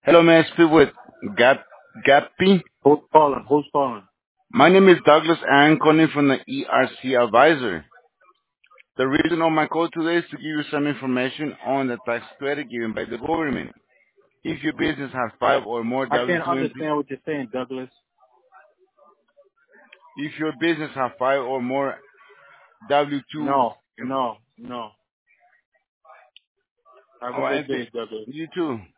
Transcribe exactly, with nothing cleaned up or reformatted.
Hello, may I speak with Gap Gappy? Who's calling? Who's calling? My name is Douglas and I'm calling from the E R C Advisor. The reason of my call today is to give you some information on the tax credit given by the government. If your business has five or more I W can't two employees, understand what you're saying, Douglas. if your business has five or more W two, No, no, no. Have all a right, good day, Douglas. you too.